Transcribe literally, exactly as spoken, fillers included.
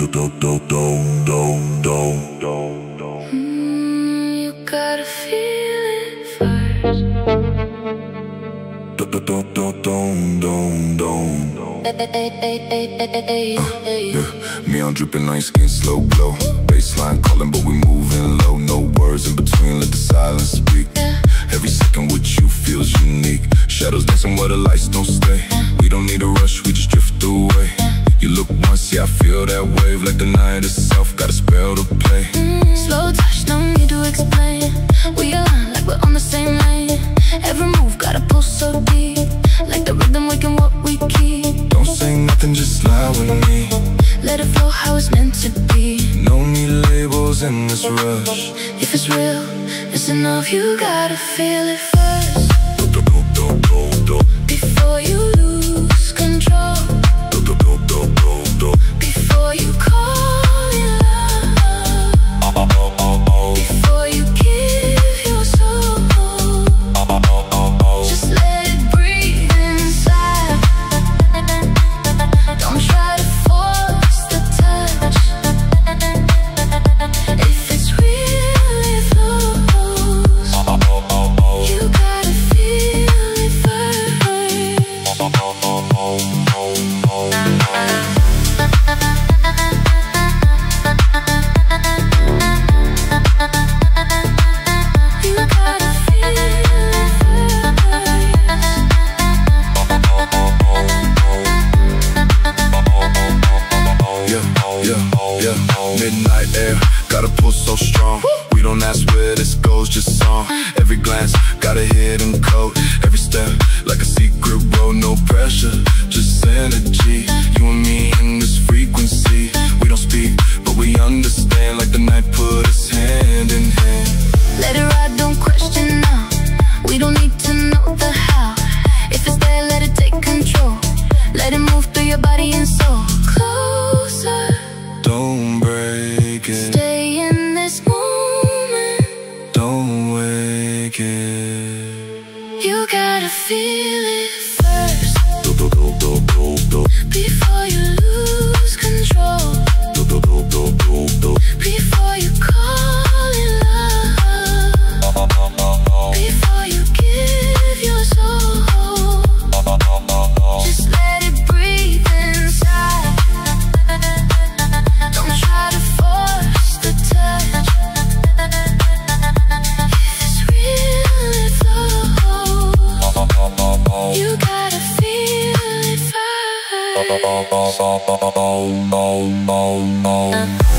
Mm, you gotta feel it first. Yeah, me on dripping on your skin, slow glow. Baseline calling, but we moving low. No words in between, let the silence speak. Every second with you feels unique. Shadows dancing where the lights don't stay. We don't need a rush, we just drift away. You look once, yeah, I feel that wave. Like the night itself, got a spell to play. mm, Slow touch, no need to explain. We align like we're on the same lane. Every move got a pulse so deep. Like the rhythm waking what we keep. Don't say nothing, just lie with me. Let it flow how it's meant to be. No need labels in this rush. If it's real, it's enough. You gotta feel it first before you lose control. Before you call it love. Before you give your soul. Just let it breathe inside. Don't try to force the touch. If it's real, it flows. You gotta feel it first. You gotta feel it Yeah, yeah, yeah. Midnight air, got a pull so strong. We don't ask where this goes, just song. Every glance, got a hidden code. Every step, like a secret road. No pressure, just energy. You and me in this frequency. We don't speak, but we understand. Like the night put us hand in hand. Let it ride, don't question now. We don't need to know the how. If it's there, let it take control. Let it move through your body and soul. Closer, Don't break it, stay in this moment. don't wake it. You gotta feel it first before you lose control. Before you call it love. Before you give your soul. Just let it breathe inside. Don't try to force the touch. If it's real, it flows. You gotta feel it first.